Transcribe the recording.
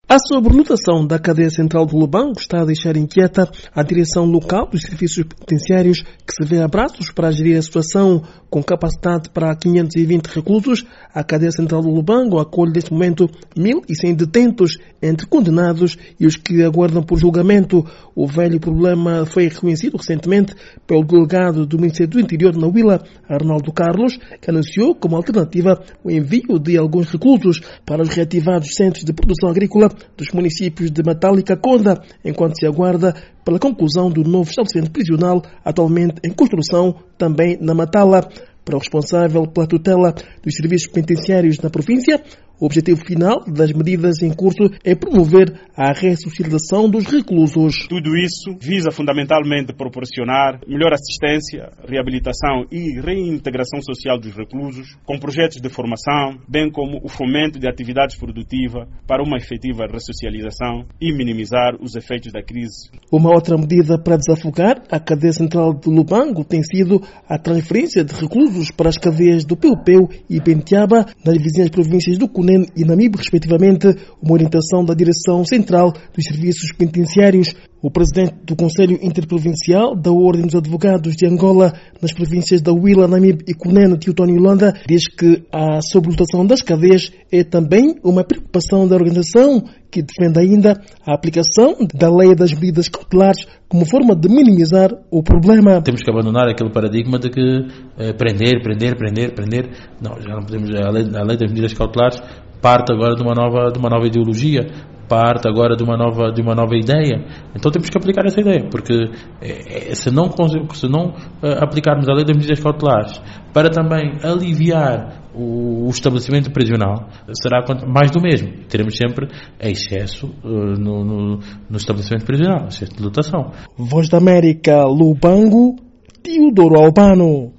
A sobrelotação da cadeia central do Lubango está a deixar inquieta a direção local dos serviços penitenciários, que se vê a braços para gerir a situação. Com capacidade para 520 reclusos, a cadeia central do Lubango acolhe neste momento 1.100 detentos, entre condenados e os que aguardam por julgamento. O velho problema foi reconhecido recentemente pelo delegado do Ministério do Interior na Huila, Arnaldo Carlos, que anunciou como alternativa o envio de alguns reclusos para os reativados centros de produção agrícola dos municípios de Matala e Caconda, enquanto se aguarda pela conclusão do novo estabelecimento prisional atualmente em construção também na Matala. Para o responsável pela tutela dos serviços penitenciários na província, o objetivo final das medidas em curso é promover a ressocialização dos reclusos. Tudo isso visa fundamentalmente proporcionar melhor assistência, reabilitação e reintegração social dos reclusos, com projetos de formação, bem como o fomento de atividades produtivas para uma efetiva ressocialização e minimizar os efeitos da crise. Uma outra medida para desafogar a cadeia central de Lubango tem sido a transferência de reclusos para as cadeias do Peu-Peu e Bentiaba, nas vizinhas províncias do Cunene e Namibe, respectivamente, uma orientação da Direção Central dos Serviços Penitenciários. O presidente do Conselho Interprovincial da Ordem dos Advogados de Angola, nas províncias da Huila, Namibe e Cunene, Teotónio Holanda, diz que a sobrelotação das cadeias é também uma preocupação da organização, que defende ainda a aplicação da lei das medidas cautelares como forma de minimizar o problema. Temos que abandonar aquele paradigma de que prender. Não, já não podemos. A lei das medidas cautelares parte agora de uma nova ideologia, parte agora de uma nova ideia. Então temos que aplicar essa ideia, porque se não aplicarmos a lei das medidas cautelares para também aliviar o estabelecimento prisional, será mais do mesmo. Teremos sempre excesso no estabelecimento prisional, excesso de lotação. Voz da América, Lubango, Teodoro Albano.